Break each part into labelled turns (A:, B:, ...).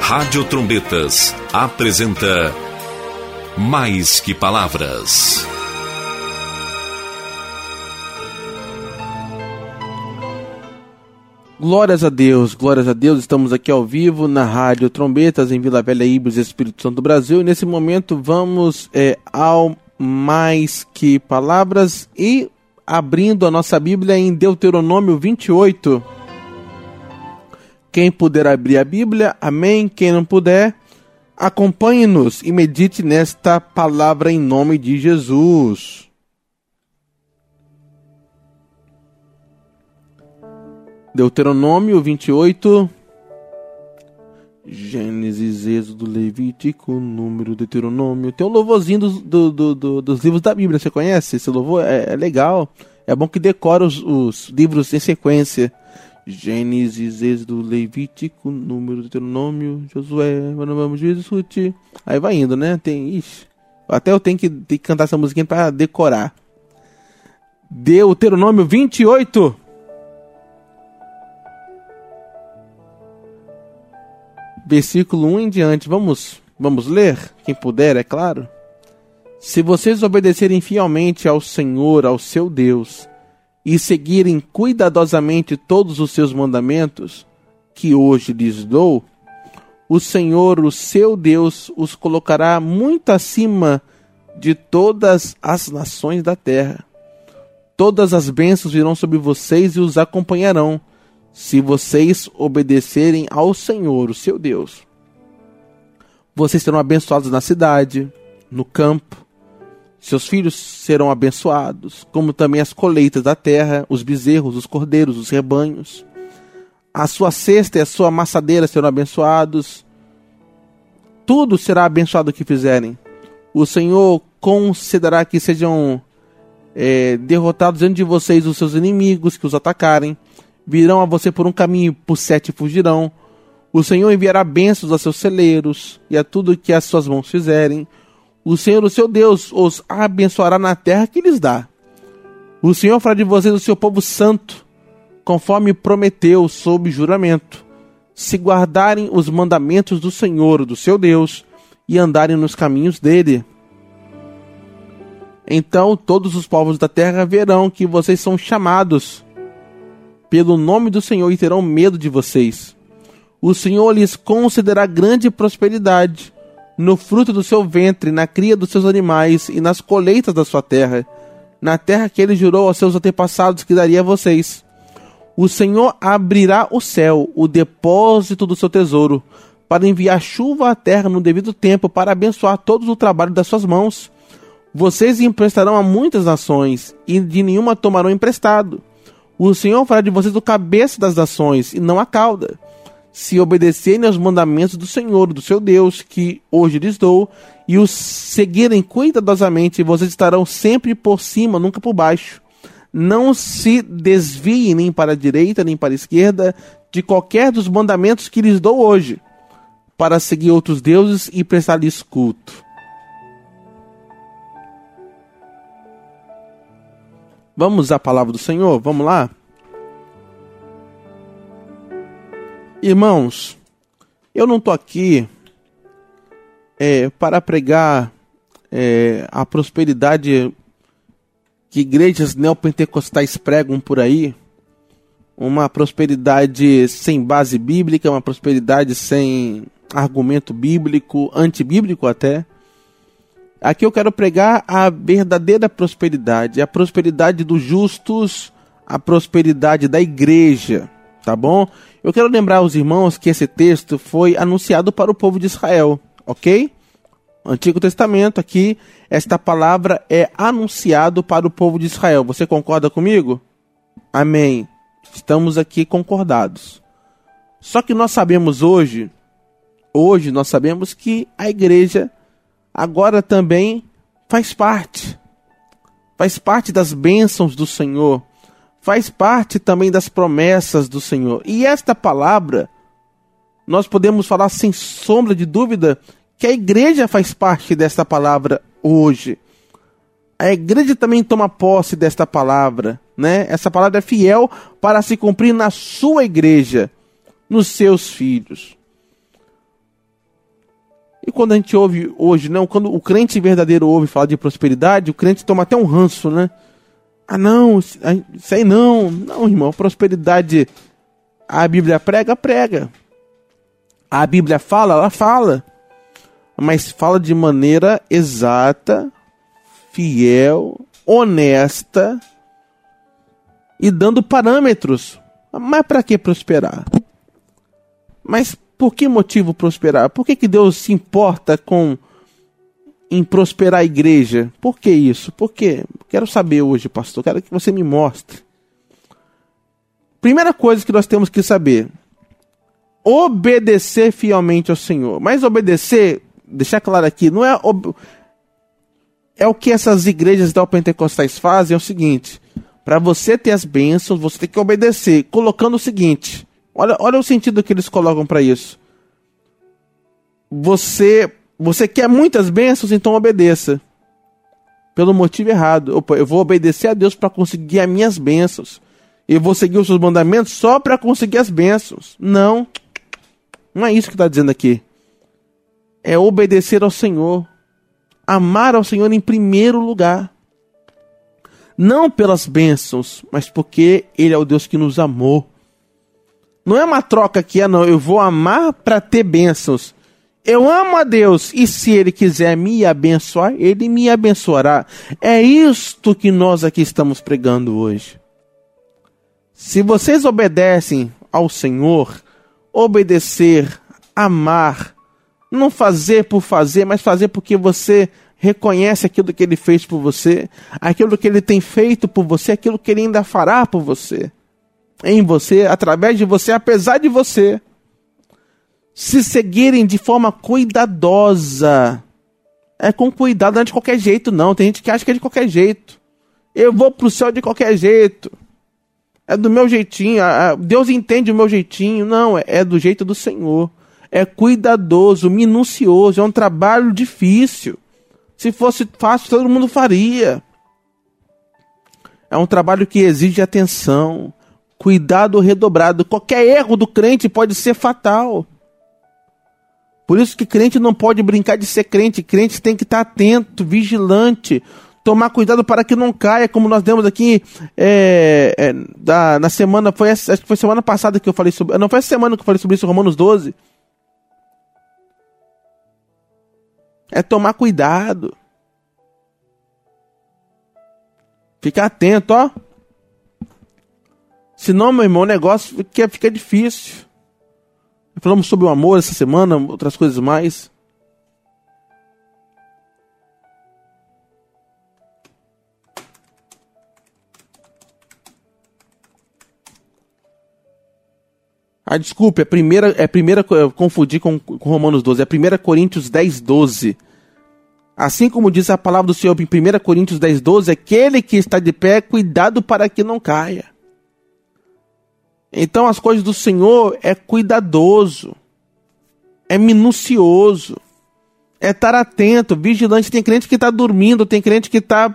A: Rádio Trombetas apresenta Mais que Palavras.
B: Glórias a Deus, estamos aqui ao vivo na Rádio Trombetas, em Vila Velha, Ibres, Espírito Santo do Brasil. E nesse momento vamos ao Mais que Palavras e abrindo a nossa Bíblia em Deuteronômio 28. Quem puder abrir a Bíblia, amém. Quem não puder, acompanhe-nos e medite nesta palavra em nome de Jesus. Deuteronômio 28, Gênesis, Êxodo, Levítico, Número, Deuteronômio. Tem um louvorzinho dos livros da Bíblia, você conhece? Esse louvor é legal, é bom que decora os livros em sequência. Gênesis, Êxodo, Levítico, Número, Deuteronômio, Josué, Juízes, Ruth. Aí vai indo, né? Até eu tenho que cantar essa musiquinha para decorar. Deuteronômio 28. Versículo 1 em diante, vamos ler? Quem puder, é claro. Se vocês obedecerem fielmente ao Senhor, ao seu Deus, e seguirem cuidadosamente todos os seus mandamentos, que hoje lhes dou, o Senhor, o seu Deus, os colocará muito acima de todas as nações da terra. Todas as bênçãos virão sobre vocês e os acompanharão, se vocês obedecerem ao Senhor, o seu Deus. Vocês serão abençoados na cidade, no campo. Seus filhos serão abençoados, como também as colheitas da terra, os bezerros, os cordeiros, os rebanhos. A sua cesta e a sua amassadeira serão abençoados. Tudo será abençoado o que fizerem. O Senhor concederá que sejam derrotados diante de vocês os seus inimigos que os atacarem. Virão a você por um caminho, por 7 fugirão. O Senhor enviará bênçãos a seus celeiros e a tudo que as suas mãos fizerem. O Senhor, o seu Deus, os abençoará na terra que lhes dá. O Senhor fará de vocês o seu povo santo, conforme prometeu sob juramento, se guardarem os mandamentos do Senhor, do seu Deus, e andarem nos caminhos dele. Então todos os povos da terra verão que vocês são chamados pelo nome do Senhor e terão medo de vocês. O Senhor lhes concederá grande prosperidade no fruto do seu ventre, na cria dos seus animais e nas colheitas da sua terra, na terra que ele jurou aos seus antepassados que daria a vocês. O Senhor abrirá o céu, o depósito do seu tesouro, para enviar chuva à terra no devido tempo, para abençoar todo o trabalho das suas mãos. Vocês emprestarão a muitas nações, e de nenhuma tomarão emprestado. O Senhor fará de vocês o cabeça das nações, e não a cauda. Se obedecerem aos mandamentos do Senhor, do seu Deus, que hoje lhes dou, e os seguirem cuidadosamente, vocês estarão sempre por cima, nunca por baixo. Não se desviem nem para a direita, nem para a esquerda, de qualquer dos mandamentos que lhes dou hoje, para seguir outros deuses e prestar-lhes culto. Vamos à palavra do Senhor? Vamos lá? Irmãos, eu não estou aqui para pregar a prosperidade que igrejas neopentecostais pregam por aí, uma prosperidade sem base bíblica, uma prosperidade sem argumento bíblico, antibíblico até. Aqui eu quero pregar a verdadeira prosperidade, a prosperidade dos justos, a prosperidade da igreja, tá bom? Eu quero lembrar aos irmãos que esse texto foi anunciado para o povo de Israel, ok? Antigo Testamento aqui, esta palavra é anunciado para o povo de Israel. Você concorda comigo? Amém. Estamos aqui concordados. Só que nós sabemos hoje nós sabemos que a igreja agora também faz parte das bênçãos do Senhor, faz parte também das promessas do Senhor. E esta palavra, nós podemos falar sem sombra de dúvida que a igreja faz parte desta palavra hoje. A igreja também toma posse desta palavra, né? Essa palavra é fiel para se cumprir na sua igreja, nos seus filhos. E quando a gente ouve hoje, não, quando o crente verdadeiro ouve falar de prosperidade, o crente toma até um ranço, né? Ah, não, isso aí não. Não, irmão, prosperidade, a Bíblia prega, prega. A Bíblia fala, ela fala. Mas fala de maneira exata, fiel, honesta e dando parâmetros. Mas para que prosperar? Mas por que motivo prosperar? Por que Deus se importa em prosperar a igreja? Por que isso? Por quê? Quero saber hoje, pastor. Quero que você me mostre. Primeira coisa que nós temos que saber: obedecer fielmente ao Senhor. Mas obedecer, deixar claro aqui, não é... É o que essas igrejas neopentecostais fazem, é o seguinte: para você ter as bênçãos, você tem que obedecer, colocando o seguinte... Olha o sentido que eles colocam para isso. Você quer muitas bênçãos, então obedeça. Pelo motivo errado. Opa, eu vou obedecer a Deus para conseguir as minhas bênçãos. Eu vou seguir os seus mandamentos só para conseguir as bênçãos. Não. Não é isso que está dizendo aqui. É obedecer ao Senhor. Amar ao Senhor em primeiro lugar. Não pelas bênçãos, mas porque Ele é o Deus que nos amou. Não é uma troca que não, eu vou amar para ter bênçãos. Eu amo a Deus e se Ele quiser me abençoar, Ele me abençoará. É isto que nós aqui estamos pregando hoje. Se vocês obedecem ao Senhor, obedecer, amar, não fazer por fazer, mas fazer porque você reconhece aquilo que Ele fez por você, aquilo que Ele tem feito por você, aquilo que Ele ainda fará por você. Em você, através de você, apesar de você. Se seguirem de forma cuidadosa. É com cuidado, não é de qualquer jeito, não. Tem gente que acha que é de qualquer jeito. Eu vou pro céu de qualquer jeito. É do meu jeitinho. Deus entende o meu jeitinho. Não, é do jeito do Senhor. É cuidadoso, minucioso. É um trabalho difícil. Se fosse fácil, todo mundo faria. É um trabalho que exige atenção. Cuidado redobrado. Qualquer erro do crente pode ser fatal. Por isso que crente não pode brincar de ser crente. Crente tem que estar atento, vigilante, tomar cuidado para que não caia, como nós demos aqui na semana, acho que foi semana passada que eu falei sobre... Não foi essa semana que eu falei sobre isso, Romanos 12. É tomar cuidado. Ficar atento, ó. Senão, meu irmão, o negócio fica difícil. Falamos sobre o amor essa semana, outras coisas mais. Desculpe, eu confundi com Romanos 12, é 1 Coríntios 10, 12. Assim como diz a palavra do Senhor em 1 Coríntios 10, 12, aquele que está de pé, cuidado para que não caia. Então as coisas do Senhor é cuidadoso, é minucioso, é estar atento, vigilante. Tem crente que está dormindo, tem crente que está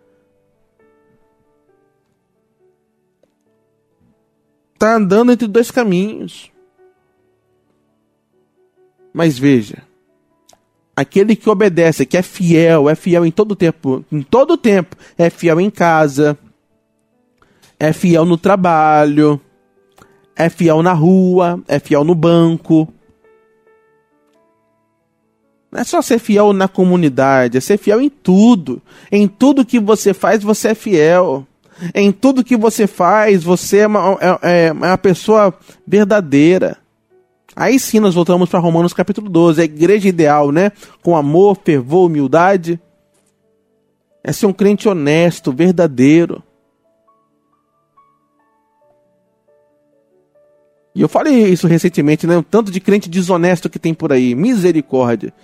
B: andando entre dois caminhos. Mas veja, aquele que obedece, que é fiel em todo tempo, é fiel em casa, é fiel no trabalho, é fiel na rua, é fiel no banco. Não é só ser fiel na comunidade, é ser fiel em tudo. Em tudo que você faz, você é fiel. Em tudo que você faz, você é uma pessoa verdadeira. Aí sim nós voltamos para Romanos capítulo 12, a igreja ideal, né? Com amor, fervor, humildade. É ser um crente honesto, verdadeiro. E eu falei isso recentemente, né? O tanto de crente desonesto que tem por aí. Misericórdia.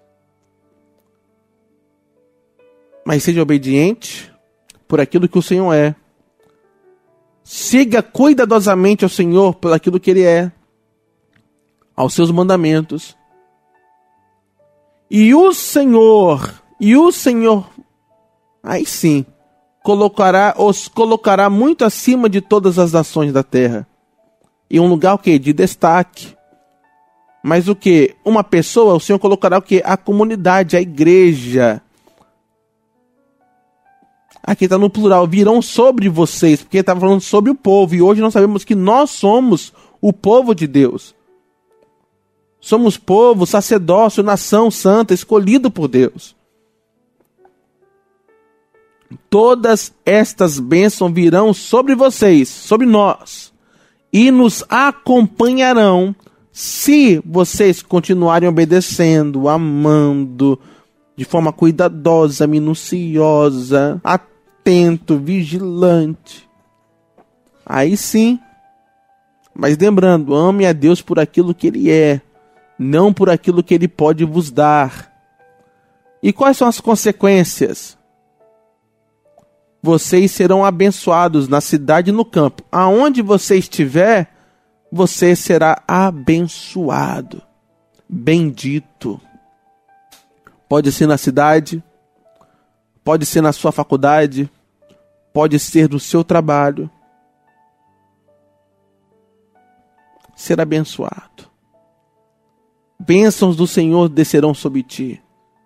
B: Mas seja obediente por aquilo que o Senhor é. Siga cuidadosamente ao Senhor por aquilo que Ele é. Aos seus mandamentos. E o Senhor, aí sim, os colocará muito acima de todas as nações da terra. Em um lugar o quê? De destaque. Mas o que? Uma pessoa, o Senhor colocará o que? A comunidade, a igreja. Aqui está no plural, virão sobre vocês, porque estava falando sobre o povo, e hoje nós sabemos que nós somos o povo de Deus. Somos povo, sacerdócio, nação santa, escolhido por Deus. Todas estas bênçãos virão sobre vocês, sobre nós, e nos acompanharão se vocês continuarem obedecendo, amando, de forma cuidadosa, minuciosa, atento, vigilante. Aí sim. Mas lembrando, ame a Deus por aquilo que Ele é, não por aquilo que Ele pode vos dar. E quais são as consequências? Vocês serão abençoados na cidade e no campo. Aonde você estiver, você será abençoado, bendito. Pode ser na cidade, pode ser na sua faculdade, pode ser no seu trabalho. Ser abençoado. Bênçãos do Senhor descerão sobre ti.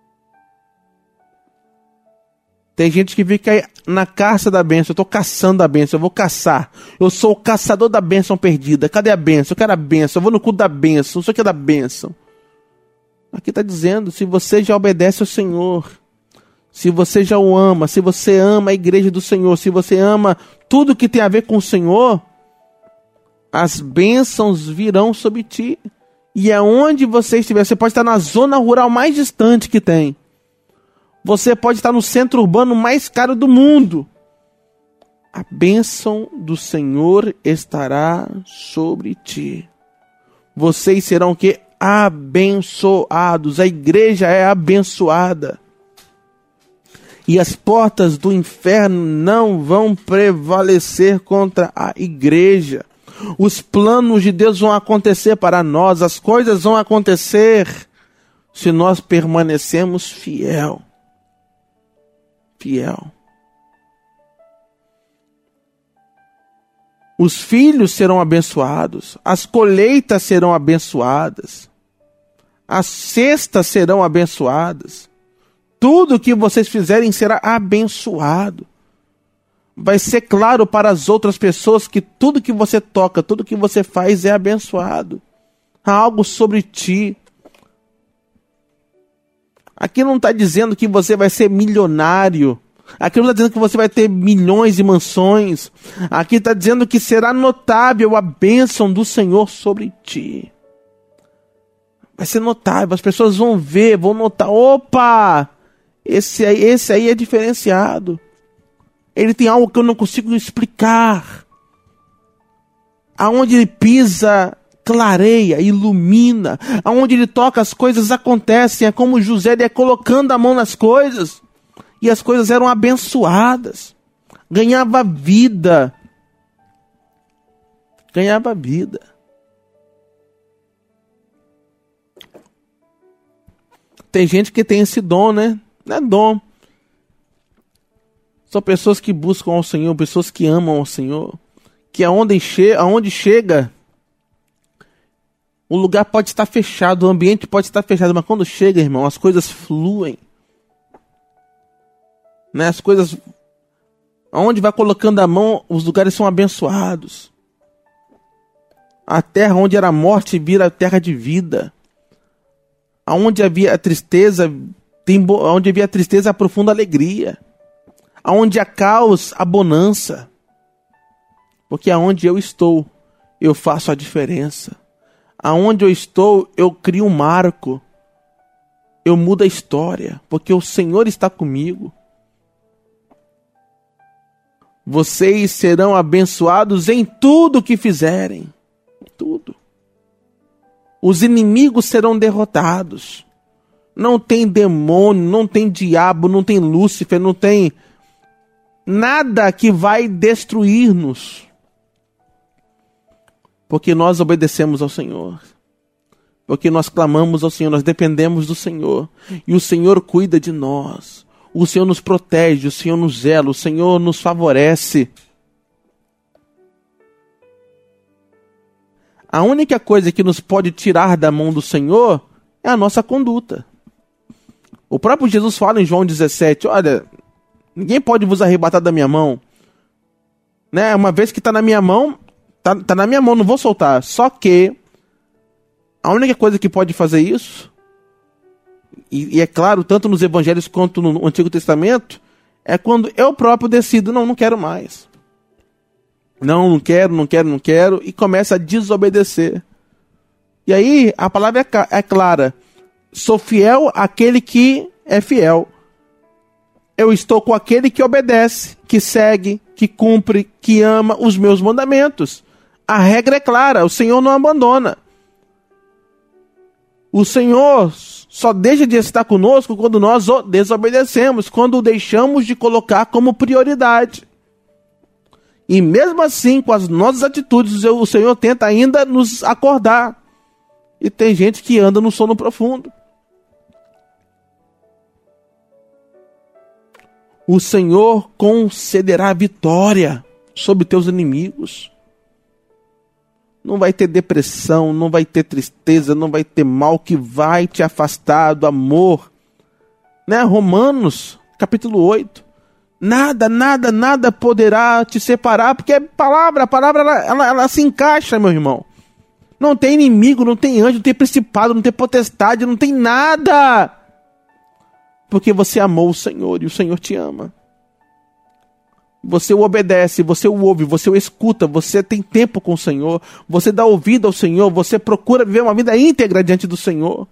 B: Tem gente que fica na caça da bênção. Eu estou caçando a bênção, eu vou caçar. Eu sou o caçador da bênção perdida. Cadê a bênção? Eu quero a bênção. Eu vou no culto da bênção. Não sei o que é da bênção. Aqui está dizendo, se você já obedece ao Senhor, se você já o ama, se você ama a igreja do Senhor, se você ama tudo que tem a ver com o Senhor, as bênçãos virão sobre ti. E aonde você estiver, você pode estar na zona rural mais distante que tem. Você pode estar no centro urbano mais caro do mundo. A bênção do Senhor estará sobre ti. Vocês serão o quê? Abençoados. A igreja é abençoada. E as portas do inferno não vão prevalecer contra a igreja. Os planos de Deus vão acontecer para nós. As coisas vão acontecer se nós permanecemos fiel. Os filhos serão abençoados, as colheitas serão abençoadas, as cestas serão abençoadas, tudo que vocês fizerem será abençoado. Vai ser claro para as outras pessoas que tudo que você toca, tudo que você faz é abençoado. Há algo sobre ti. Aqui não está dizendo que você vai ser milionário. Aqui não está dizendo que você vai ter milhões de mansões. Aqui está dizendo que será notável a bênção do Senhor sobre ti. Vai ser notável. As pessoas vão ver, vão notar. Opa! Esse aí é diferenciado. Ele tem algo que eu não consigo explicar. Aonde ele pisa, clareia, ilumina. Aonde ele toca, as coisas acontecem. É como José ia colocando a mão nas coisas. E as coisas eram abençoadas. Ganhava vida. Ganhava vida. Tem gente que tem esse dom, né? Não é dom. São pessoas que buscam ao Senhor, pessoas que amam ao Senhor. Que aonde chega, o lugar pode estar fechado, o ambiente pode estar fechado, mas quando chega, irmão, as coisas fluem. Né? As coisas, aonde vai colocando a mão, os lugares são abençoados. A terra onde era morte vira terra de vida. Aonde havia tristeza, onde havia tristeza, há profunda alegria. Aonde há caos, há bonança. Porque aonde eu estou, eu faço a diferença. Aonde eu estou, eu crio um marco. Eu mudo a história, porque o Senhor está comigo. Vocês serão abençoados em tudo que fizerem. Tudo. Os inimigos serão derrotados. Não tem demônio, não tem diabo, não tem Lúcifer, não tem nada que vai destruir-nos. Porque nós obedecemos ao Senhor. Porque nós clamamos ao Senhor, nós dependemos do Senhor. E o Senhor cuida de nós. O Senhor nos protege, o Senhor nos zela, o Senhor nos favorece. A única coisa que nos pode tirar da mão do Senhor é a nossa conduta. O próprio Jesus fala em João 17, olha, ninguém pode vos arrebatar da minha mão. Né? Uma vez que está na minha mão, tá na minha mão, não vou soltar. Só que a única coisa que pode fazer isso, e é claro, tanto nos evangelhos quanto no Antigo Testamento, é quando eu próprio decido, não quero mais. Não quero, e começa a desobedecer. E aí, a palavra é clara. Sou fiel àquele que é fiel. Eu estou com aquele que obedece, que segue, que cumpre, que ama os meus mandamentos. A regra é clara, o Senhor não abandona. O Senhor só deixa de estar conosco quando nós o desobedecemos, quando o deixamos de colocar como prioridade. E mesmo assim, com as nossas atitudes, o Senhor tenta ainda nos acordar. E tem gente que anda no sono profundo. O Senhor concederá vitória sobre teus inimigos. Não vai ter depressão, não vai ter tristeza, não vai ter mal que vai te afastar do amor. Né? Romanos, capítulo 8. Nada poderá te separar, porque a palavra ela se encaixa, meu irmão. Não tem inimigo, não tem anjo, não tem principado, não tem potestade, não tem nada. Porque você amou o Senhor e o Senhor te ama. Você o obedece, você o ouve, você o escuta, você tem tempo com o Senhor, você dá ouvido ao Senhor, você procura viver uma vida íntegra diante do Senhor.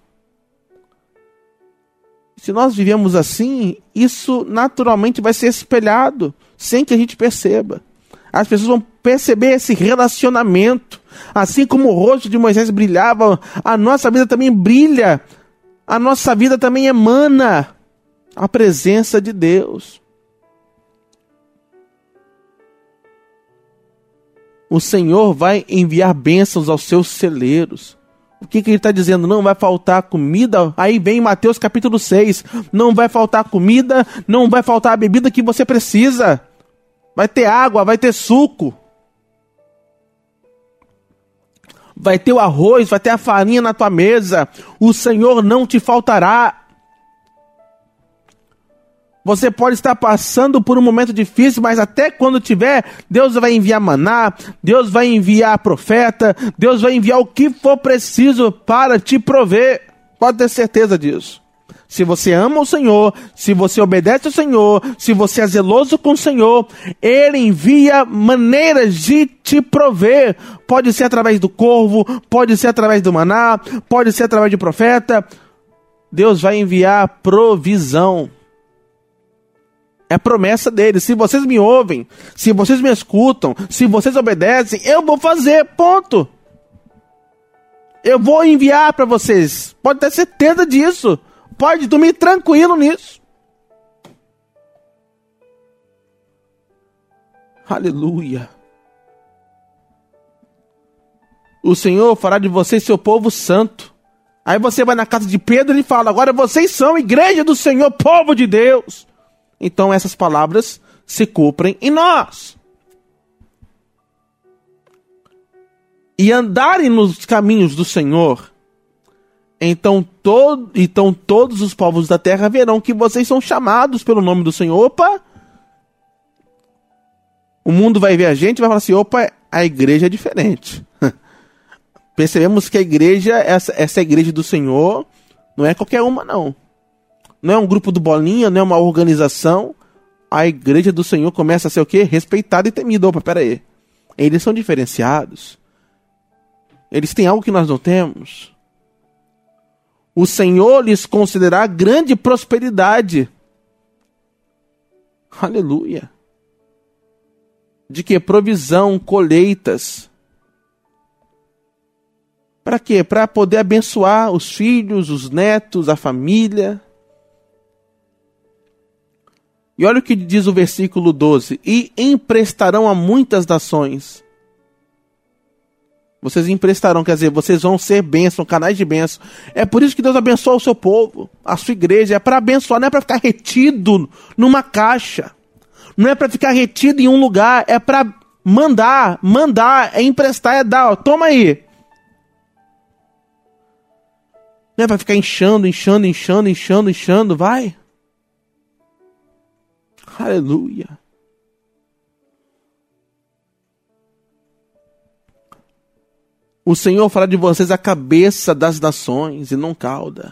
B: Se nós vivemos assim, isso naturalmente vai ser espelhado, sem que a gente perceba. As pessoas vão perceber esse relacionamento. Assim como o rosto de Moisés brilhava, a nossa vida também brilha. A nossa vida também emana a presença de Deus. O Senhor vai enviar bênçãos aos seus celeiros. O que ele está dizendo? Não vai faltar comida. Aí vem Mateus capítulo 6. Não vai faltar comida, não vai faltar a bebida que você precisa. Vai ter água, vai ter suco. Vai ter o arroz, vai ter a farinha na tua mesa. O Senhor não te faltará. Você pode estar passando por um momento difícil, mas até quando tiver, Deus vai enviar maná, Deus vai enviar profeta, Deus vai enviar o que for preciso para te prover. Pode ter certeza disso. Se você ama o Senhor, se você obedece ao Senhor, se você é zeloso com o Senhor, Ele envia maneiras de te prover. Pode ser através do corvo, pode ser através do maná, pode ser através de profeta. Deus vai enviar provisão. É promessa dele. Se vocês me ouvem, se vocês me escutam, se vocês obedecem, eu vou fazer, ponto. Eu vou enviar para vocês. Pode ter certeza disso. Pode dormir tranquilo nisso. Aleluia. O Senhor fará de vocês seu povo santo. Aí você vai na casa de Pedro e fala, agora vocês são igreja do Senhor, povo de Deus. Então essas palavras se cumprem em nós. E andarem nos caminhos do Senhor, então todos os povos da terra verão que vocês são chamados pelo nome do Senhor. Opa! O mundo vai ver a gente e vai falar assim, opa, a igreja é diferente. Percebemos que a igreja, essa igreja do Senhor, não é qualquer uma não. Não é um grupo do Bolinha, não é uma organização. A igreja do Senhor começa a ser o quê? Respeitada e temida. Opa, pera aí. Eles são diferenciados. Eles têm algo que nós não temos. O Senhor lhes concederá grande prosperidade. Aleluia. De que? Provisão, colheitas. Para quê? Para poder abençoar os filhos, os netos, a família. E olha o que diz o versículo 12. E emprestarão a muitas nações. Vocês emprestarão, quer dizer, vocês vão ser bênção, canais de bênção. É por isso que Deus abençoa o seu povo, a sua igreja. É para abençoar, não é para ficar retido numa caixa. Não é para ficar retido em um lugar. É para mandar, é emprestar, é dar. Ó, toma aí. Não é para ficar inchando, vai. Aleluia. O Senhor fará de vocês a cabeça das nações e não cauda.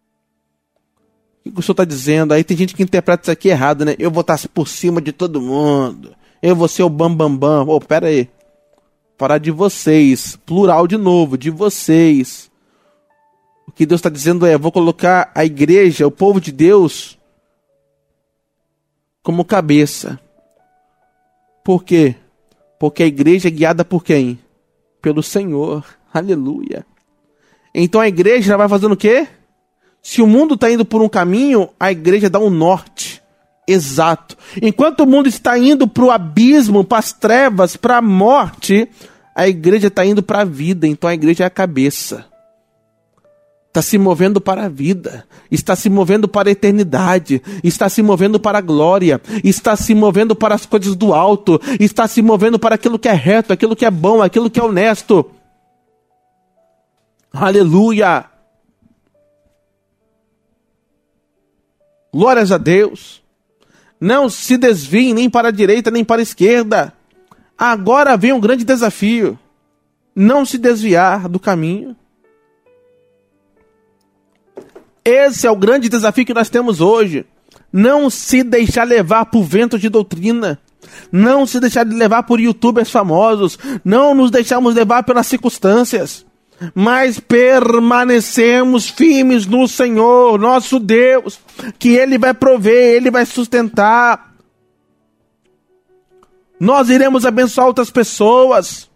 B: O que o Senhor está dizendo? Aí tem gente que interpreta isso aqui errado, né? Eu vou estar por cima de todo mundo. Eu vou ser o bambambam. Oh, pera aí. Fará de vocês. Plural de novo, de vocês. O que Deus está dizendo é, vou colocar a igreja, o povo de Deus, como cabeça. Por quê? Porque a igreja é guiada por quem? Pelo Senhor. Aleluia. Então a igreja vai fazendo o quê? Se o mundo está indo por um caminho, a igreja dá um norte. Exato. Enquanto o mundo está indo para o abismo, para as trevas, para a morte, a igreja está indo para a vida. Então a igreja é a cabeça. Está se movendo para a vida, está se movendo para a eternidade, está se movendo para a glória, está se movendo para as coisas do alto, está se movendo para aquilo que é reto, aquilo que é bom, aquilo que é honesto. Aleluia! Glórias a Deus! Não se desviem nem para a direita nem para a esquerda. Agora vem um grande desafio: não se desviar do caminho. Esse é o grande desafio que nós temos hoje. Não se deixar levar por vento de doutrina. Não se deixar levar por youtubers famosos. Não nos deixarmos levar pelas circunstâncias. Mas permanecemos firmes no Senhor, nosso Deus, que Ele vai prover, Ele vai sustentar. Nós iremos abençoar outras pessoas.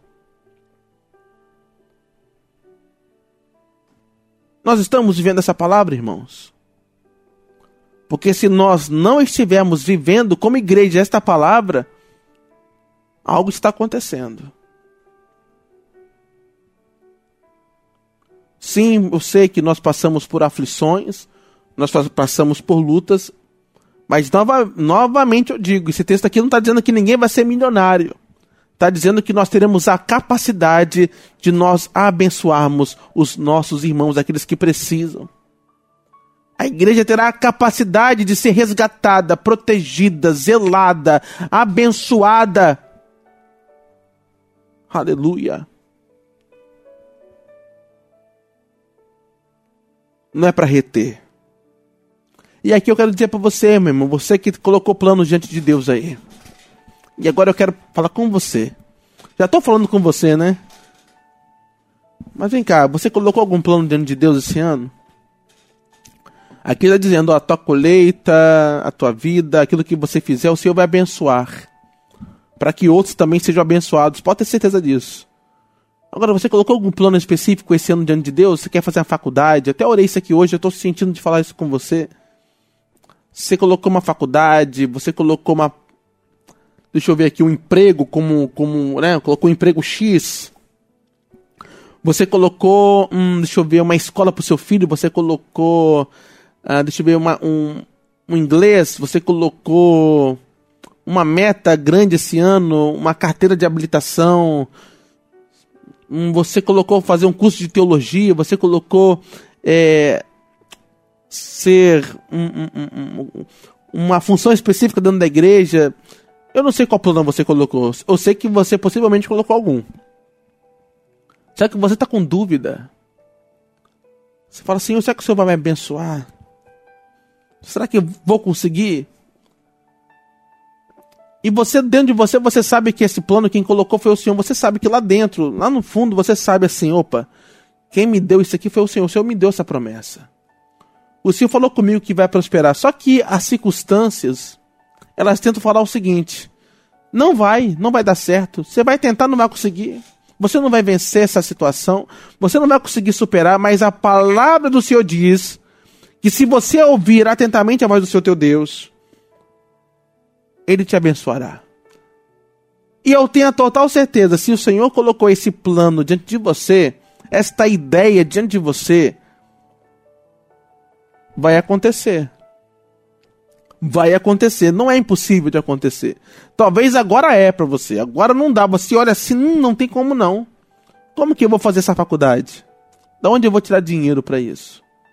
B: Nós estamos vivendo essa palavra, irmãos? Porque se nós não estivermos vivendo como igreja esta palavra, algo está acontecendo. Sim, eu sei que nós passamos por aflições, nós passamos por lutas, mas novamente eu digo, esse texto aqui não está dizendo que ninguém vai ser milionário. Está dizendo que nós teremos a capacidade de nós abençoarmos os nossos irmãos, aqueles que precisam. A igreja terá a capacidade de ser resgatada, protegida, zelada, abençoada. Aleluia. Não é para reter. E aqui eu quero dizer para você, meu irmão, você que colocou planos diante de Deus aí. E agora eu quero falar com você. Já estou falando com você, né? Mas vem cá, você colocou algum plano diante de Deus esse ano? Aqui está dizendo, ó, a tua colheita, a tua vida, aquilo que você fizer, o Senhor vai abençoar. Para que outros também sejam abençoados. Pode ter certeza disso. Agora, você colocou algum plano específico esse ano diante de Deus? Você quer fazer a faculdade? Até orei isso aqui hoje, eu estou sentindo de falar isso com você. Você colocou uma faculdade, você colocou uma... Deixa eu ver aqui, um emprego né? Colocou um emprego X. Você colocou, deixa eu ver, uma escola para o seu filho. Você colocou, deixa eu ver, um inglês. Você colocou uma meta grande esse ano, uma carteira de habilitação. Você colocou fazer um curso de teologia. Você colocou ser uma função específica dentro da igreja. Eu não sei qual plano você colocou. Eu sei que você possivelmente colocou algum. Será que você está com dúvida? Você fala assim, será que o Senhor vai me abençoar? Será que eu vou conseguir? E você, dentro de você, você sabe que esse plano quem colocou foi o Senhor. Você sabe que lá dentro, lá no fundo, você sabe assim, opa, quem me deu isso aqui foi o Senhor. O Senhor me deu essa promessa. O Senhor falou comigo que vai prosperar. Só que as circunstâncias... elas tentam falar o seguinte, não vai dar certo, você vai tentar, não vai conseguir, você não vai vencer essa situação, você não vai conseguir superar, mas a palavra do Senhor diz que se você ouvir atentamente a voz do Senhor teu Deus, Ele te abençoará. E eu tenho a total certeza, se o Senhor colocou esse plano diante de você, esta ideia diante de você, vai acontecer. Vai acontecer, não é impossível de acontecer. Talvez agora é para você, agora não dá. Você olha assim, não tem como não. Como que eu vou fazer essa faculdade? Da onde eu vou tirar dinheiro para isso?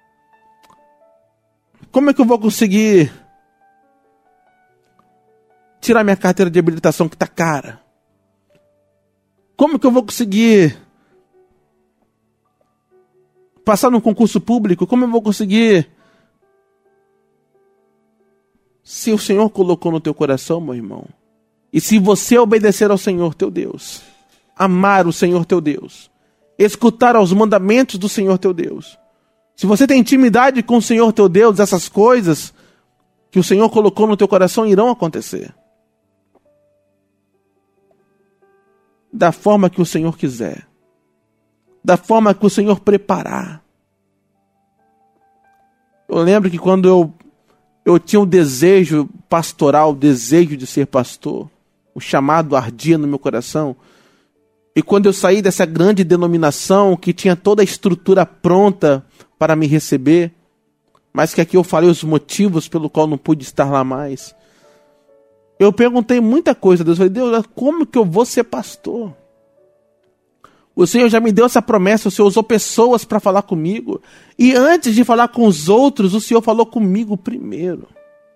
B: Como é que eu vou conseguir tirar minha carteira de habilitação que está cara? Como que eu vou conseguir passar num concurso público? Como eu vou conseguir? Se o Senhor colocou no teu coração, meu irmão, e se você obedecer ao Senhor teu Deus, amar o Senhor teu Deus, escutar aos mandamentos do Senhor teu Deus, se você tem intimidade com o Senhor teu Deus, essas coisas que o Senhor colocou no teu coração irão acontecer. Da forma que o Senhor quiser. Da forma que o Senhor preparar. Eu lembro que quando eu tinha um desejo pastoral, o desejo de ser pastor, o chamado ardia no meu coração, e quando eu saí dessa grande denominação que tinha toda a estrutura pronta para me receber, mas que aqui eu falei os motivos pelo qual não pude estar lá mais, eu perguntei muita coisa a Deus. Eu falei, Deus, como que eu vou ser pastor? O Senhor já me deu essa promessa, o Senhor usou pessoas para falar comigo. E antes de falar com os outros, o Senhor falou comigo primeiro.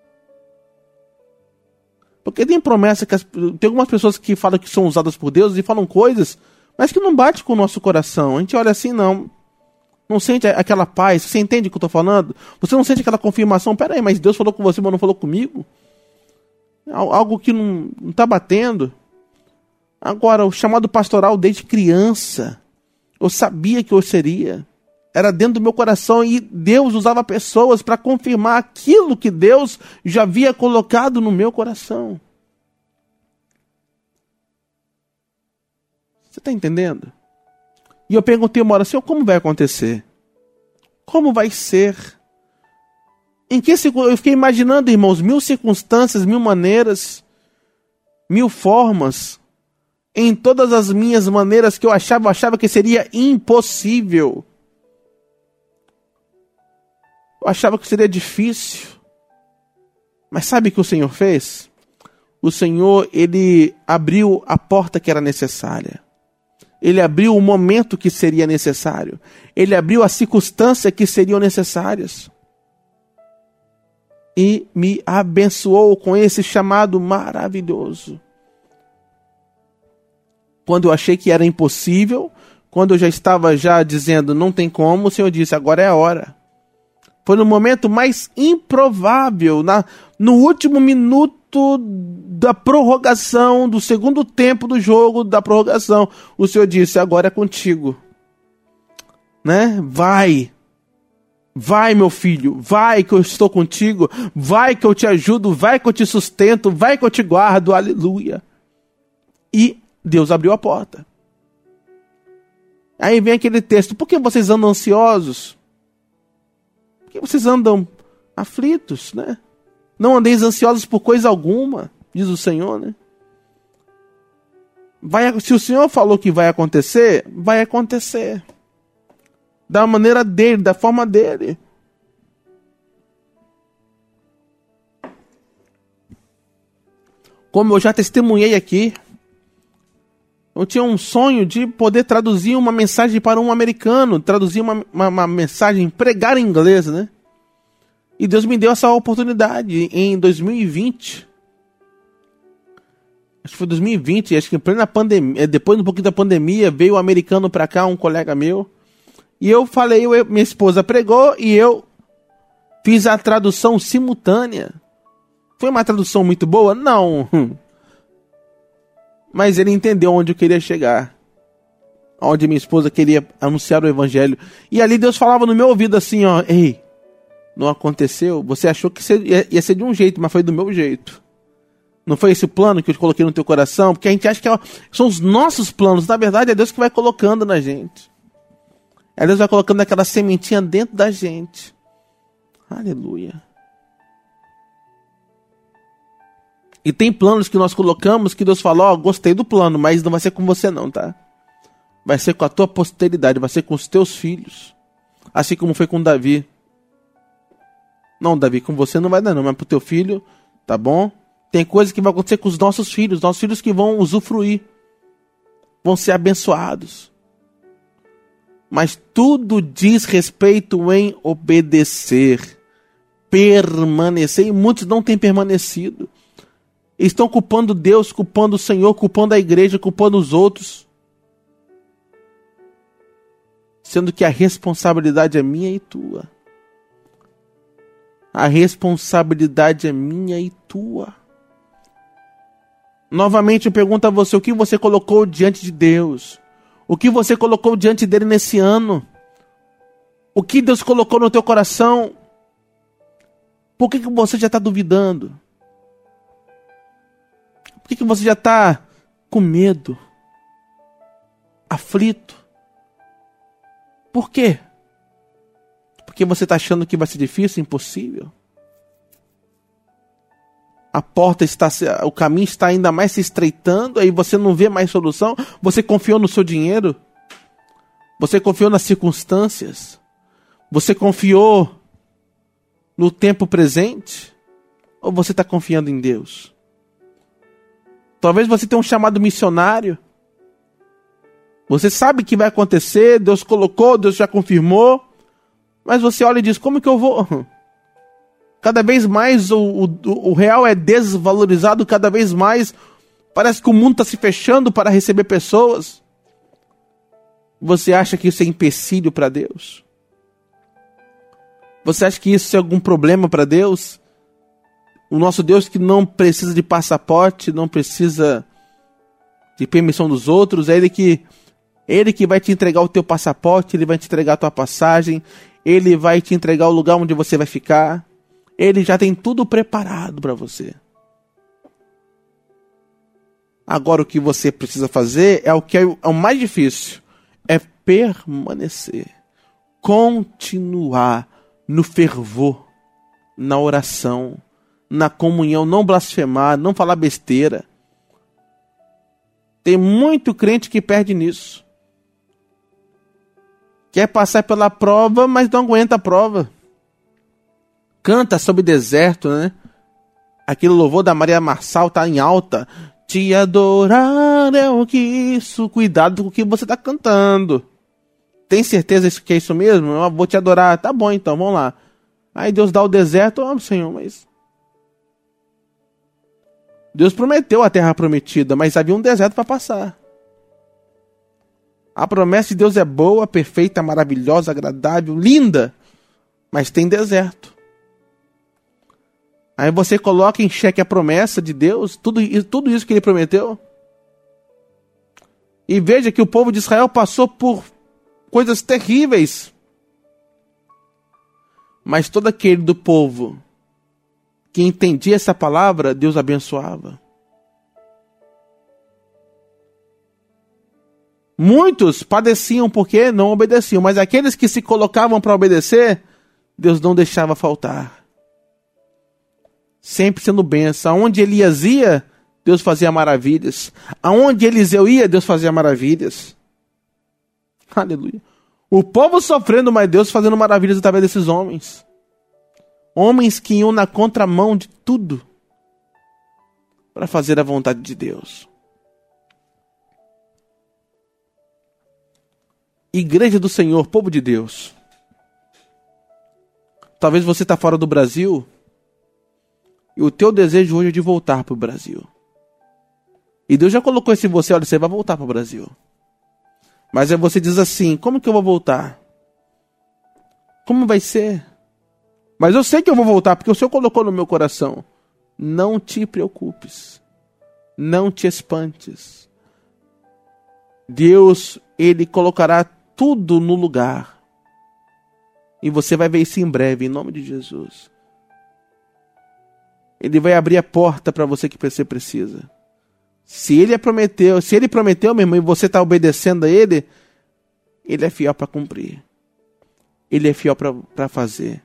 B: Porque tem promessa que tem algumas pessoas que falam que são usadas por Deus e falam coisas, mas que não bate com o nosso coração. A gente olha assim, não sente aquela paz. Você entende o que eu estou falando? Você não sente aquela confirmação? Peraí, mas Deus falou com você, mas não falou comigo? Algo que não está batendo. Agora, o chamado pastoral desde criança, eu sabia que eu seria. Era dentro do meu coração e Deus usava pessoas para confirmar aquilo que Deus já havia colocado no meu coração. Você está entendendo? E eu perguntei uma hora, Senhor, como vai acontecer? Como vai ser? Eu fiquei imaginando, irmãos, 1000 circunstâncias, 1000 maneiras, 1000 formas, em todas as minhas maneiras que eu achava que seria impossível. Eu achava que seria difícil. Mas sabe o que o Senhor fez? O Senhor, Ele abriu a porta que era necessária. Ele abriu o momento que seria necessário. Ele abriu as circunstâncias que seriam necessárias. E me abençoou com esse chamado maravilhoso. Quando eu achei que era impossível, quando eu já estava dizendo não tem como, o Senhor disse, agora é a hora. Foi no momento mais improvável, no último minuto da prorrogação, do segundo tempo do jogo, da prorrogação. O Senhor disse, agora é contigo. Né? Vai, meu filho, vai que eu estou contigo, vai que eu te ajudo, vai que eu te sustento, vai que eu te guardo, aleluia. E Deus abriu a porta. Aí vem aquele texto, por que vocês andam ansiosos? Por que vocês andam aflitos, né? Não andeis ansiosos por coisa alguma, diz o Senhor, né? Se o Senhor falou que vai acontecer, vai acontecer. Da maneira dele, da forma dele. Como eu já testemunhei aqui, eu tinha um sonho de poder traduzir uma mensagem para um americano, traduzir uma mensagem, pregar em inglês, né? E Deus me deu essa oportunidade em 2020. Acho que foi 2020, acho que em plena pandemia, depois um pouquinho da pandemia, veio um americano para cá, um colega meu. E eu falei, minha esposa pregou e eu fiz a tradução simultânea. Foi uma tradução muito boa? Não. Mas ele entendeu onde eu queria chegar. Onde minha esposa queria anunciar o evangelho. E ali Deus falava no meu ouvido assim, ó, ei, não aconteceu? Você achou que ia ser de um jeito, mas foi do meu jeito. Não foi esse plano que eu coloquei no teu coração? Porque a gente acha que são os nossos planos. Na verdade, é Deus que vai colocando na gente. É Deus vai colocando aquela sementinha dentro da gente. Aleluia. E tem planos que nós colocamos que Deus falou, gostei do plano, mas não vai ser com você não, tá? Vai ser com a tua posteridade, vai ser com os teus filhos. Assim como foi com Davi. Não, Davi, com você não vai dar não, mas pro teu filho, tá bom? Tem coisas que vai acontecer com os nossos filhos que vão usufruir. Vão ser abençoados. Mas tudo diz respeito em obedecer. permanecer, e muitos não têm permanecido. Estão culpando Deus, culpando o Senhor, culpando a igreja, culpando os outros. Sendo que a responsabilidade é minha e tua. A responsabilidade é minha e tua. Novamente eu pergunto a você, o que você colocou diante de Deus? O que você colocou diante dele nesse ano? O que Deus colocou no teu coração? Por que você já está duvidando? Por que você já está com medo? Aflito? Por quê? Porque você está achando que vai ser difícil, impossível? A porta está, o caminho está ainda mais se estreitando, aí você não vê mais solução? Você confiou no seu dinheiro? Você confiou nas circunstâncias? Você confiou no tempo presente? Ou você está confiando em Deus? Talvez você tenha um chamado missionário. Você sabe que vai acontecer, Deus colocou, Deus já confirmou. Mas você olha e diz, como que eu vou? Cada vez mais o real é desvalorizado, cada vez mais parece que o mundo está se fechando para receber pessoas. Você acha que isso é empecilho para Deus? Você acha que isso é algum problema para Deus? O nosso Deus que não precisa de passaporte, não precisa de permissão dos outros, é Ele que vai te entregar o teu passaporte, Ele vai te entregar a tua passagem, Ele vai te entregar o lugar onde você vai ficar. Ele já tem tudo preparado para você. Agora o que você precisa fazer é o que é o mais difícil. É permanecer. Continuar no fervor, na oração, na comunhão, não blasfemar, não falar besteira. Tem muito crente que perde nisso. Quer passar pela prova, mas não aguenta a prova. Canta sobre deserto, né? Aquele louvor da Maria Marçal tá em alta. Te adorar é o que isso. Cuidado com o que você tá cantando. Tem certeza que é isso mesmo? Eu vou te adorar. Tá bom então, vamos lá. Aí Deus dá o deserto. Oh, Senhor, mas... Deus prometeu a terra prometida, mas havia um deserto para passar. A promessa de Deus é boa, perfeita, maravilhosa, agradável, linda. Mas tem deserto. Aí você coloca em xeque a promessa de Deus, tudo isso que Ele prometeu. E veja que o povo de Israel passou por coisas terríveis. Mas todo aquele do povo que entendia essa palavra, Deus abençoava. Muitos padeciam porque não obedeciam, mas aqueles que se colocavam para obedecer, Deus não deixava faltar. Sempre sendo bênção. Aonde Elias ia, Deus fazia maravilhas. Aonde Eliseu ia, Deus fazia maravilhas. Aleluia. O povo sofrendo, mas Deus fazendo maravilhas através desses homens. Homens que iam na contramão de tudo para fazer a vontade de Deus. Igreja do Senhor, povo de Deus. Talvez você está fora do Brasil e o teu desejo hoje é de voltar para o Brasil. E Deus já colocou isso em você, olha, você vai voltar para o Brasil. Mas aí você diz assim, como que eu vou voltar? Como vai ser? Mas eu sei que eu vou voltar, porque o Senhor colocou no meu coração. Não te preocupes. Não te espantes. Deus, Ele colocará tudo no lugar. E você vai ver isso em breve, em nome de Jesus. Ele vai abrir a porta para você que você precisa. Se Ele prometeu, meu irmão, e você está obedecendo a Ele, Ele é fiel para cumprir. Ele é fiel para fazer.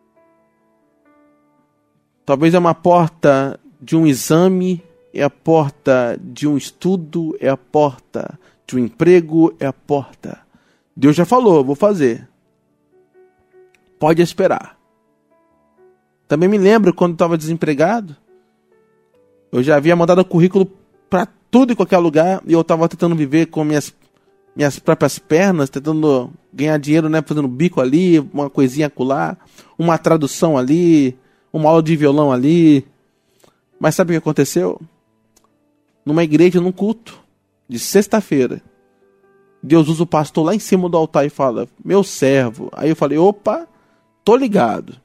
B: Talvez é uma porta de um exame, é a porta de um estudo, é a porta de um emprego, é a porta. Deus já falou, vou fazer. Pode esperar. Também me lembro quando estava desempregado, eu já havia mandado currículo para tudo e qualquer lugar, e eu estava tentando viver com minhas minhas próprias pernas, tentando ganhar dinheiro, né? Fazendo bico ali, uma coisinha acolá, uma tradução ali, uma aula de violão ali. Mas sabe o que aconteceu? Numa igreja, num culto de sexta-feira, Deus usa o pastor lá em cima do altar e fala: meu servo. Aí eu falei: opa, tô ligado.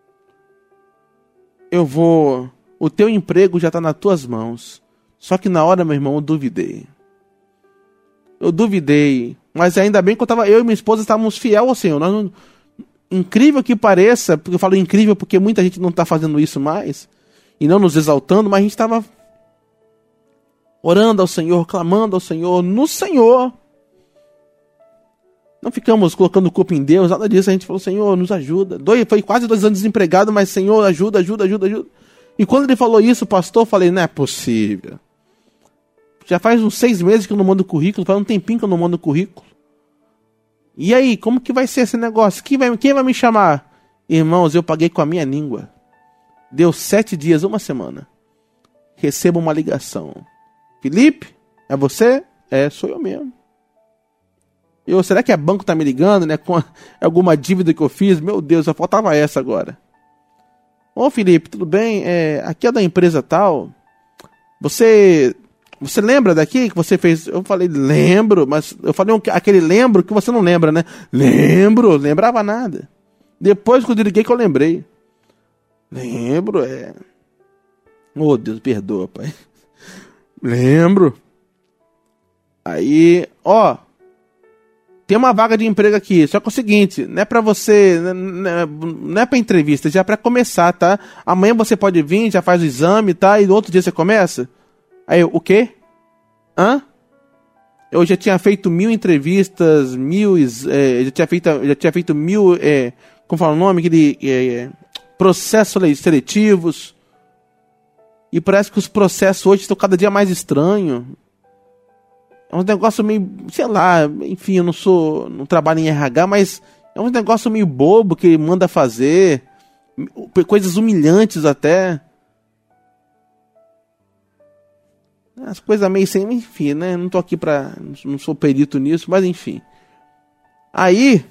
B: O teu emprego já está nas tuas mãos. Só que na hora, meu irmão, eu duvidei. Mas ainda bem que eu e minha esposa estávamos fiel ao Senhor. Incrível que pareça, porque eu falo incrível porque muita gente não está fazendo isso mais, e não nos exaltando, mas a gente estava orando ao Senhor, clamando ao Senhor, no Senhor. Não ficamos colocando culpa em Deus, nada disso. A gente falou: Senhor, nos ajuda. Foi quase 2 anos desempregado, mas Senhor, ajuda. E quando ele falou isso, pastor, eu falei: não é possível. Já faz uns 6 meses que eu não mando currículo, faz um tempinho que eu não mando currículo. E aí, como que vai ser esse negócio? Quem vai me chamar? Irmãos, eu paguei com a minha língua. Deu 7 dias, 1 semana. Recebo uma ligação. Felipe, é você? É, sou eu mesmo. Será que banco tá me ligando, né? Com alguma dívida que eu fiz? Meu Deus, só faltava essa agora. Ô Felipe, tudo bem? Aqui é da empresa tal. Você lembra daqui que você fez? Eu falei: lembro, mas eu falei aquele lembro que você não lembra, né? Lembrava nada. Depois que eu liguei que eu lembrei. Lembro, Oh Deus, perdoa, pai. Lembro. Aí, tem uma vaga de emprego aqui, só que é o seguinte, não é pra você, não é pra entrevista, já é pra começar, tá? Amanhã você pode vir, já faz o exame, tá? E no outro dia você começa? Aí eu: o quê? Eu já tinha feito 1000 entrevistas, já tinha feito 1000, como fala o nome? Processos seletivos. E parece que os processos hoje estão cada dia mais estranhos. É um negócio meio, sei lá, enfim, eu não trabalho em RH, mas é um negócio meio bobo que manda fazer, coisas humilhantes até. As coisas meio sem, enfim, né? Não tô aqui não sou perito nisso, mas enfim. Aí,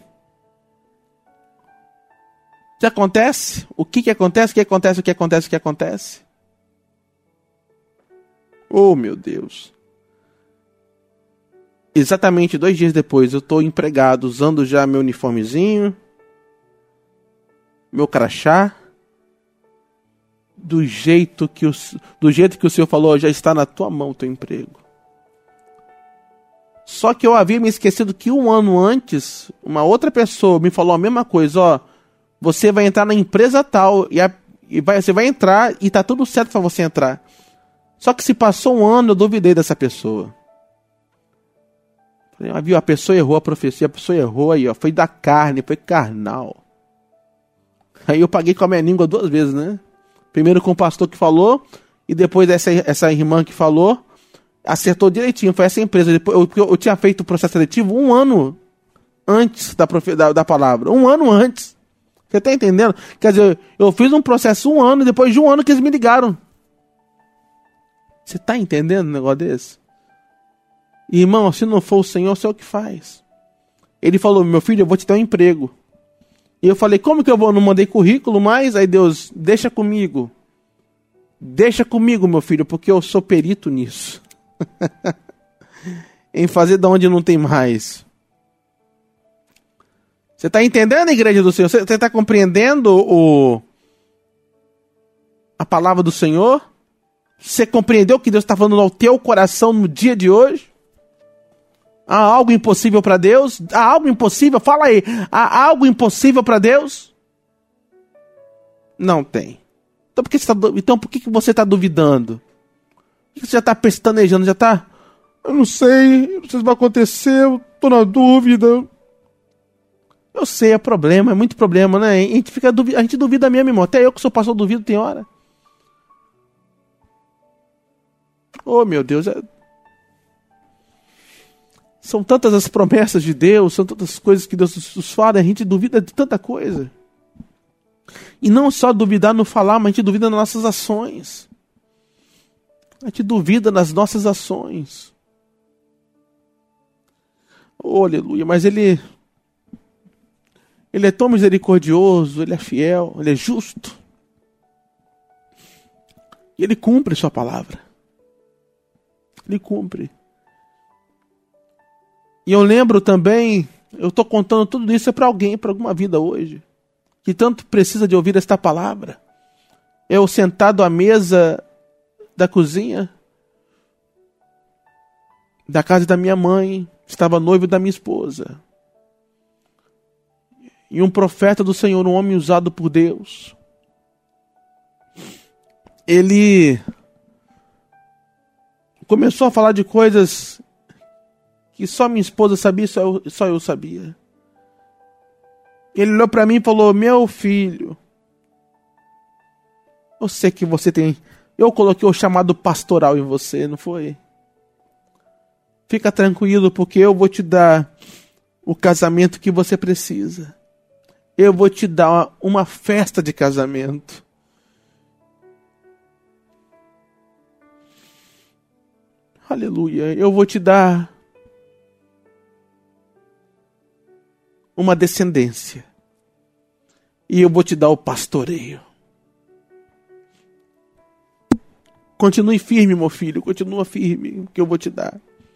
B: o que acontece? O que acontece? Oh, meu Deus. Exatamente 2 dias depois, eu estou empregado, usando já meu uniformezinho, meu crachá. Do jeito que o Senhor falou: já está na tua mão o teu emprego. Só que eu havia me esquecido que 1 ano antes, uma outra pessoa me falou a mesma coisa: você vai entrar na empresa tal, você vai entrar e tá tudo certo para você entrar. Só que se passou 1 ano, eu duvidei dessa pessoa. Viu, a pessoa errou a profecia, a pessoa errou aí, foi da carne, foi carnal. Aí eu paguei com a minha língua 2 vezes, né? Primeiro com o pastor que falou, e depois essa irmã que falou, acertou direitinho, foi essa empresa. Depois, eu tinha feito o processo seletivo 1 ano antes da palavra, 1 ano antes. Você tá entendendo? Quer dizer, eu fiz um processo 1 ano, e depois de 1 ano que eles me ligaram. Você tá entendendo um negócio desse? Irmão, se não for o Senhor, sei o que faz. Ele falou: meu filho, eu vou te dar um emprego. E eu falei: como que eu vou? Não mandei currículo mais? Aí Deus: deixa comigo. Deixa comigo, meu filho, porque eu sou perito nisso. Em fazer de onde não tem mais. Você está entendendo, igreja do Senhor? Você está compreendendo a palavra do Senhor? Você compreendeu o que Deus está falando ao teu coração no dia de hoje? Há algo impossível para Deus? Há algo impossível? Fala aí. Há algo impossível para Deus? Não tem. Então por que você está duvidando? Por que você já está pestanejando? Já está... Eu não sei. Não sei se vai acontecer. Eu estou na dúvida. Eu sei, é problema. É muito problema, né? A gente duvida mesmo, irmão. Até eu que sou pastor duvido tem hora. Oh, meu Deus. São tantas as promessas de Deus, são tantas coisas que Deus nos fala, a gente duvida de tanta coisa. E não só duvidar no falar, mas a gente duvida nas nossas ações. A gente duvida nas nossas ações. Oh, aleluia. Mas ele é tão misericordioso, ele é fiel, ele é justo. E ele cumpre sua palavra. Ele cumpre. E eu lembro também, eu estou contando tudo isso para alguém, para alguma vida hoje, que tanto precisa de ouvir esta palavra. Eu sentado à mesa da cozinha, da casa da minha mãe, estava noivo da minha esposa. E um profeta do Senhor, um homem usado por Deus, ele começou a falar de coisas que só minha esposa sabia, só eu sabia. Ele olhou para mim e falou: meu filho, eu sei que você tem... Eu coloquei o chamado pastoral em você, não foi? Fica tranquilo, porque eu vou te dar o casamento que você precisa. Eu vou te dar uma festa de casamento. Aleluia. Eu vou te dar uma descendência. E eu vou te dar o pastoreio. Continue firme, meu filho. Continua firme, que eu vou te dar.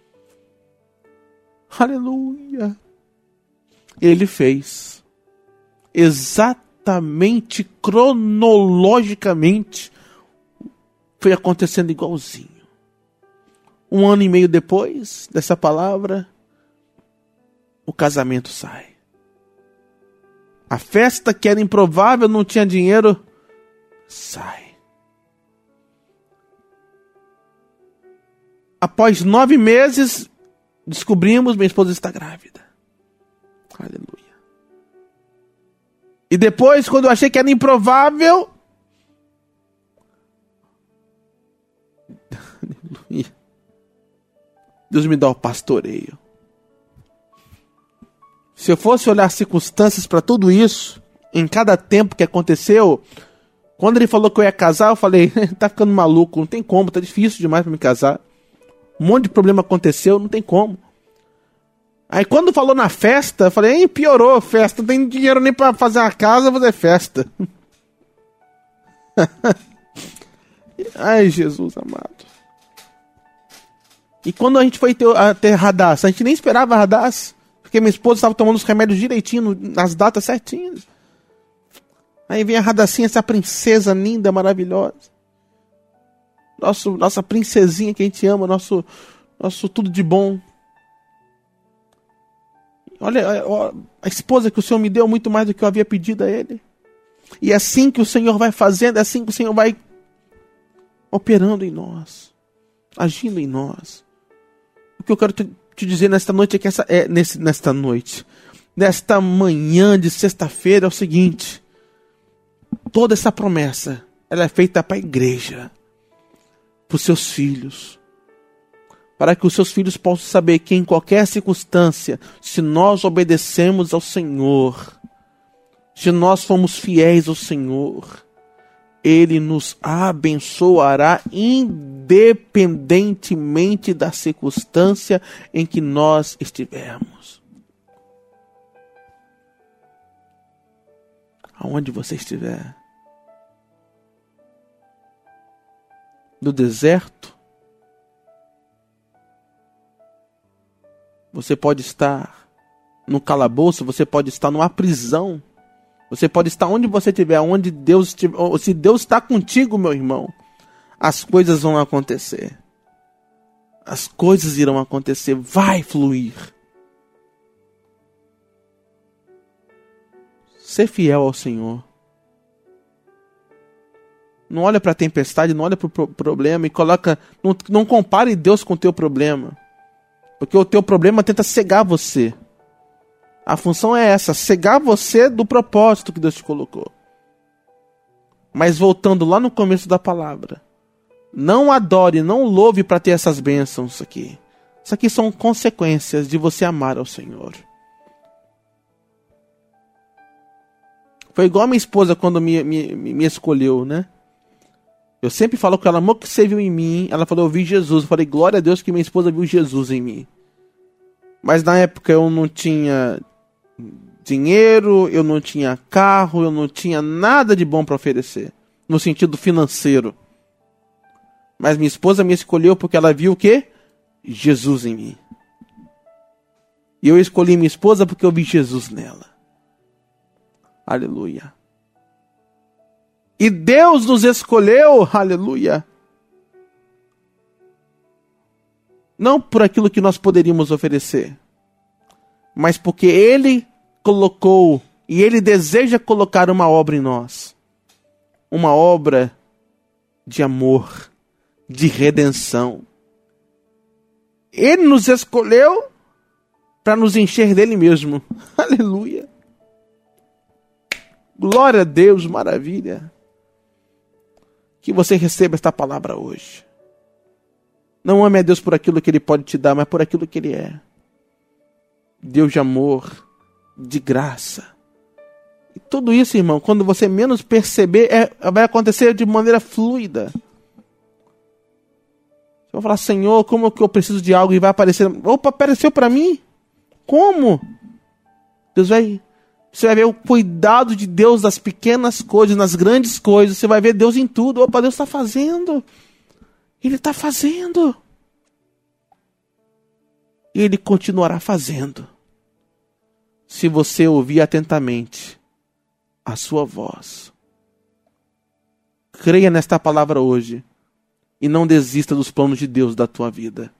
B: Aleluia. Ele fez. Exatamente, cronologicamente, foi acontecendo igualzinho. 1 ano e meio depois dessa palavra, o casamento sai. A festa que era improvável, não tinha dinheiro, sai. Após 9 meses, descobrimos, minha esposa está grávida. Aleluia. E depois, quando eu achei que era improvável, aleluia, Deus me dá o pastoreio. Se eu fosse olhar circunstâncias para tudo isso, em cada tempo que aconteceu, quando ele falou que eu ia casar, eu falei: tá ficando maluco, não tem como, tá difícil demais para me casar. Um monte de problema aconteceu, não tem como. Aí quando falou na festa, eu falei: piorou a festa, não tem dinheiro nem para fazer uma casa, fazer festa. Ai, Jesus amado. E quando a gente foi ter Radassa, a gente nem esperava Radassa, porque minha esposa estava tomando os remédios direitinho, nas datas certinhas. Aí vem a Radassinha, essa princesa linda, maravilhosa. Nossa princesinha que a gente ama, nosso tudo de bom. Olha, a esposa que o Senhor me deu muito mais do que eu havia pedido a Ele. E é assim que o Senhor vai fazendo, é assim que o Senhor vai operando em nós, agindo em nós. O que eu quero te dizer nesta noite é que nesta manhã de sexta-feira é o seguinte: toda essa promessa, ela é feita para a igreja, para os seus filhos, para que os seus filhos possam saber que em qualquer circunstância, se nós obedecemos ao Senhor, se nós formos fiéis ao Senhor, Ele nos abençoará independentemente da circunstância em que nós estivermos. Aonde você estiver. No deserto. Você pode estar no calabouço, você pode estar numa prisão. Você pode estar onde você estiver, onde Deus estiver. Se Deus está contigo, meu irmão, as coisas vão acontecer. As coisas irão acontecer, vai fluir. Ser fiel ao Senhor. Não olha para a tempestade, não olha para o problema e coloca. Não compare Deus com o teu problema. Porque o teu problema tenta cegar você. A função é essa, cegar você do propósito que Deus te colocou. Mas voltando lá no começo da palavra, não adore, não louve para ter essas bênçãos aqui. Isso aqui são consequências de você amar ao Senhor. Foi igual a minha esposa quando me escolheu, né? Eu sempre falo com ela: amor, que você viu em mim? Ela falou: eu vi Jesus. Eu falei: glória a Deus que minha esposa viu Jesus em mim. Mas na época eu não tinha dinheiro, eu não tinha carro, eu não tinha nada de bom para oferecer, no sentido financeiro. Mas minha esposa me escolheu porque ela viu o quê? Jesus em mim. E eu escolhi minha esposa porque eu vi Jesus nela. Aleluia. E Deus nos escolheu, aleluia, não por aquilo que nós poderíamos oferecer, mas porque Ele colocou e Ele deseja colocar uma obra em nós. Uma obra de amor, de redenção. Ele nos escolheu para nos encher dele mesmo. Aleluia. Glória a Deus, maravilha. Que você receba esta palavra hoje. Não ame a Deus por aquilo que Ele pode te dar, mas por aquilo que Ele é. Deus de amor, de graça. E tudo isso, irmão, quando você menos perceber, vai acontecer de maneira fluida. Você vai falar, Senhor, como que eu preciso de algo? E vai aparecer. Opa, apareceu para mim? Como? Você vai ver o cuidado de Deus nas pequenas coisas, nas grandes coisas. Você vai ver Deus em tudo. Opa, Deus está fazendo. Ele está fazendo. E Ele continuará fazendo. Se você ouvir atentamente a sua voz. Creia nesta palavra hoje. E não desista dos planos de Deus da tua vida.